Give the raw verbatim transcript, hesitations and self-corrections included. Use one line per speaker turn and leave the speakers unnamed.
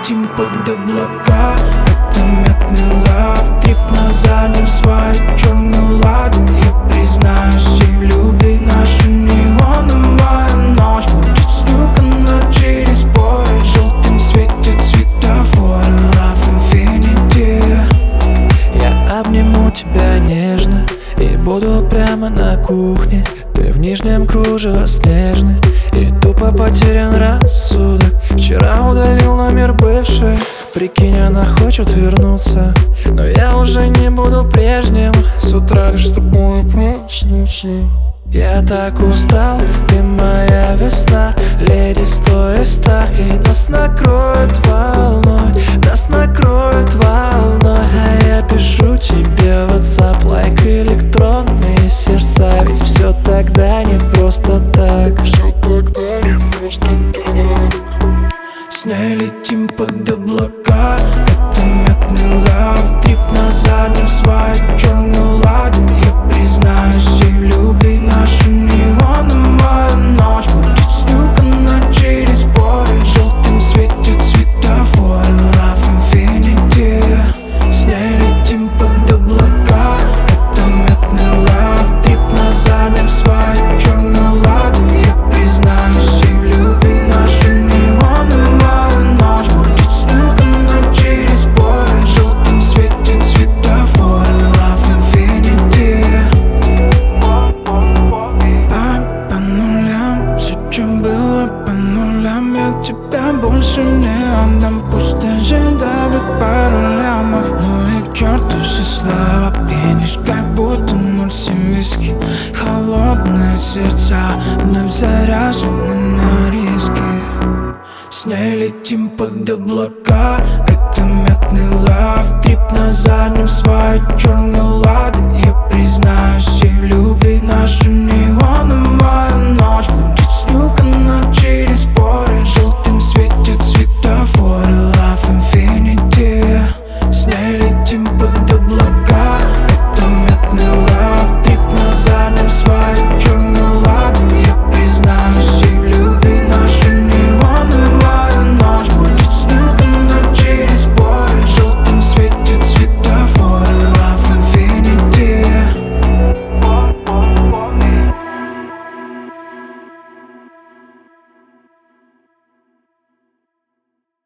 летим под облака. Это мятный лав, трип на заднем свай, черный ладан. Я признаюсь ей в любви, наша неоновая ночь будет снюхана через бой. Желтым светит светофор, love infinity.
Я обниму тебя нежно и буду прямо на кухне. Ты в нижнем кружево снежный и тупо потерян рассудок. Вчера удалил номер бывшей, прикинь, она хочет вернуться, но я уже не буду прежним. С утра лишь с тобой проснуться. Я так устал, ты моя весна, леди сто и ста. И нас накроет волной, нас накроет волной. А я пишу тебе в WhatsApp, лайк электронные сердца. Ведь все тогда не просто так.
Все тогда не просто так.
С ней летим под облака. Это мятный лав, трип на заднем свай, черный ладан. Я признаюсь ей в любви, наша неоновая ночь будет снюхана через бой. Желтым светит светофор, love infinity. С ней летим под облака. Это мятный лав, трип на заднем свай, черный ладан. Я признаюсь ей в любви, наша неоновая ночь будет снюхана через бой. Желтым светит светофор, love infinity. По нулям, все, чем было по нулям. Я тебя больше не отдам, пусть даже дадут пару лямов. Ну и к черту все слова, пенишь как будто ноль семь виски. Холодные сердца вновь заряжены на риски. С ней летим под облака. Это мятный лав, трип на заднем свай, черный ладан. Я признаюсь ей в любви, наша неоновая ночь будет снюхана через